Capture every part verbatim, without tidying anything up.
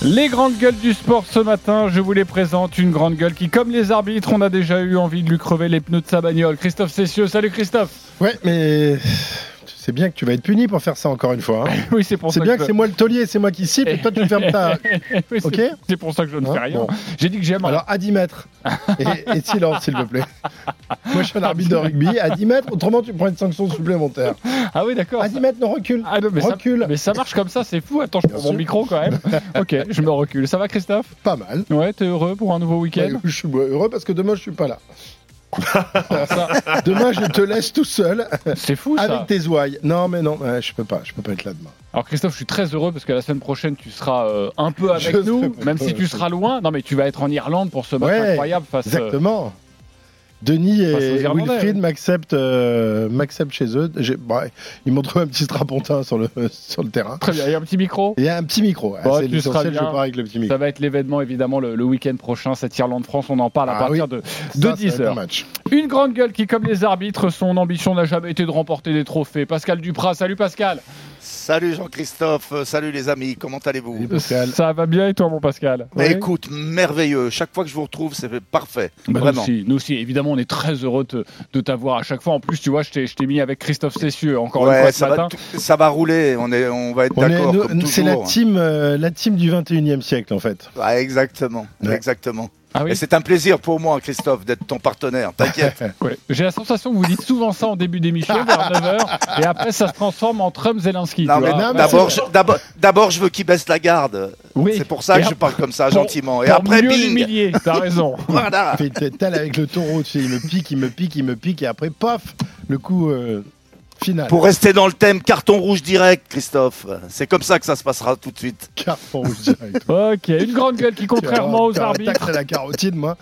Les grandes gueules du sport ce matin, je vous les présente. Une grande gueule qui, comme les arbitres, on a déjà eu envie de lui crever les pneus de sa bagnole. Christophe Cessieux, salut Christophe. Ouais, mais c'est bien que tu vas être puni pour faire ça encore une fois. Hein. Oui, c'est pour c'est ça bien que, que c'est moi le taulier, c'est moi qui siffle et toi tu fermes ta... oui, ok c'est, c'est pour ça que je ne hein fais rien. Bon. J'ai dit que j'aime. Alors à dix mètres. Et, et silence s'il vous plaît. Moi je suis un arbitre de rugby. À dix mètres, autrement tu prends une sanction supplémentaire. Ah oui, d'accord. À dix mètres, non, recule. Ah non, mais, recule. Ça, mais ça marche comme ça, c'est fou. Attends, je prends Bien mon sûr. micro quand même. Ok, je me recule. Ça va Christophe ? Pas mal. Ouais, t'es heureux pour un nouveau week-end ? Ouais, je suis heureux parce que demain je suis pas là. Alors ça, Demain je te laisse tout seul c'est fou ça. avec tes ouailles. Non mais non, ouais, je peux pas, je peux pas être là demain. Alors Christophe, je suis très heureux parce que la semaine prochaine tu seras euh, un peu avec Je nous, sais même pas, si tu je seras loin. Non mais tu vas être en Irlande pour ce match Ouais, incroyable face. euh, Exactement. Denis Face aux et Irlandais, Wilfried ouais. m'acceptent, euh, m'acceptent chez eux. J'ai, bah, ils m'ont trouvé un petit strapontin sur le, sur le terrain. Très bien, il y a un petit micro. Il y a un petit micro. Bon, c'est tu seras l'essentiel, je bien. pars avec le petit micro. Ça va être l'événement évidemment le, le week-end prochain, cette Irlande-France, on en parle à Ah partir oui. de, Ça, de ça va dix être un heures. match. Une grande gueule qui, comme les arbitres, son ambition n'a jamais été de remporter des trophées. Pascal Duprat, salut Pascal. Salut Jean-Christophe, euh, salut les amis, comment allez-vous? Salut Pascal. Ça va bien et toi mon Pascal? Mais Oui. écoute, merveilleux, chaque fois que je vous retrouve, c'est parfait, Bah, nous, vraiment. aussi, nous aussi, évidemment, on est très heureux de, de t'avoir à chaque fois. En plus, tu vois, je t'ai, je t'ai mis avec Christophe Cessieux encore une Ouais, fois ce ça matin. va, tout- ça va rouler, on, est, on va être On est- d'accord nous- comme c'est la toujours. team, euh, la team du vingt et unième siècle en fait. Ah, exactement, Ouais. exactement. Ah oui. Et c'est un plaisir pour moi, Christophe, d'être ton partenaire, t'inquiète. Ouais. J'ai la sensation que vous dites souvent ça en début d'émission, vers neuf heures, et après ça se transforme en Trump Zelensky. Non, tu mais vois. non, mais d'abord, c'est- je, d'abord, d'abord, je veux qu'il baisse la garde. Oui. C'est pour ça Et que je après- parle comme ça, pour- gentiment. Et pour après, mieux bing. l'humilier, t'as raison. Voilà. Fait tel avec le taureau, tu sais, il me pique, il me pique, il me pique, et après, paf, le coup euh, final. Pour rester dans le thème, carton rouge direct, Christophe. C'est comme ça que ça se passera tout de suite. Carton rouge direct. Ok, une grande gueule qui, contrairement aux Tu vas avoir un arbitres, tacle à la carotide, moi.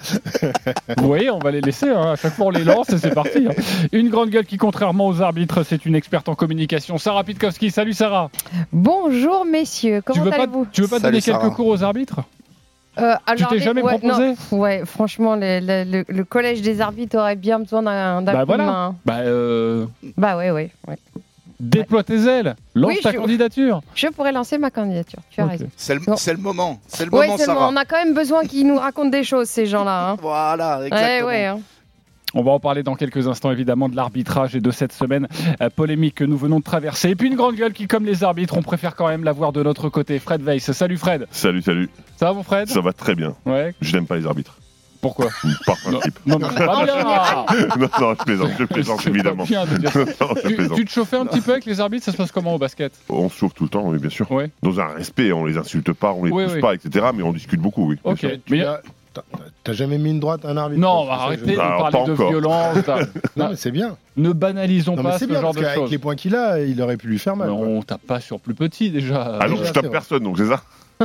oui, on va les laisser, hein. À chaque fois on les lance et c'est parti. Hein. Une grande gueule qui, contrairement aux arbitres, c'est une experte en communication. Sarah Pitkowski, salut Sarah. Bonjour messieurs, Tu comment veux pas, allez-vous? tu veux pas Salut, donner quelques Sarah. cours aux arbitres? Euh, Tu t'es les- jamais ouais, proposé non, pff, Ouais, franchement, le, le- le- le collège des arbitres aurait bien besoin d'un, d'un Bah coup de voilà. main. Bah, euh, Bah ouais, ouais, ouais. déploie tes ailes, lance Oui, ta je- candidature. Je pourrais lancer ma candidature, tu as Ok. raison. C'est le, Bon. c'est le moment. C'est le Ouais, moment, seulement, Sarah. on a quand même besoin qu'ils nous racontent des choses, ces gens-là. Hein. Voilà, Ouais, exactement. ouais, hein. On va en parler dans quelques instants évidemment de l'arbitrage et de cette semaine euh, polémique que nous venons de traverser. Et puis une grande gueule qui, comme les arbitres, on préfère quand même l'avoir de notre côté. Fred Weiss, salut Fred. Salut, salut. Ça va mon Fred? Ça va très bien. Ouais. Je n'aime pas les arbitres. Pourquoi? Par principe. Non, non, c'est pas bien. non, non, je plaisante, je plaisante, C'est pas évidemment. bien de dire ça. Non, je Tu, plaisante. tu te chauffais un petit peu avec les arbitres, ça se passe comment au basket? On se chauffe tout le temps, oui, bien sûr. Ouais. Dans un respect, on les insulte pas, on les Oui, pousse oui. pas, et cetera. Mais on discute beaucoup, oui. bien Ok. sûr. Mais y Tu a- as- t'as- T'as jamais mis une droite à un arbitre? non, C'est ça que arrêtez je- de Ah, parler pas de encore. violence. là. Non, mais c'est bien. Ne banalisons Non, mais pas c'est ce bien genre parce de qu'avec choses. les points qu'il a, il aurait pu lui faire mal. Mais quoi. on tape pas sur plus petit déjà. Ah non, oui, je c'est tape vrai. personne, donc c'est ça.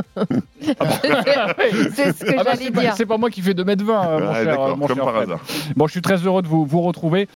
C'est ce que Ah bah, j'allais c'est, pas, dire. c'est pas moi qui fais deux mètres vingt, euh, mon Ouais, cher, d'accord, euh, mon comme cher par Fred. hasard. Bon, je suis très heureux de vous, vous retrouver.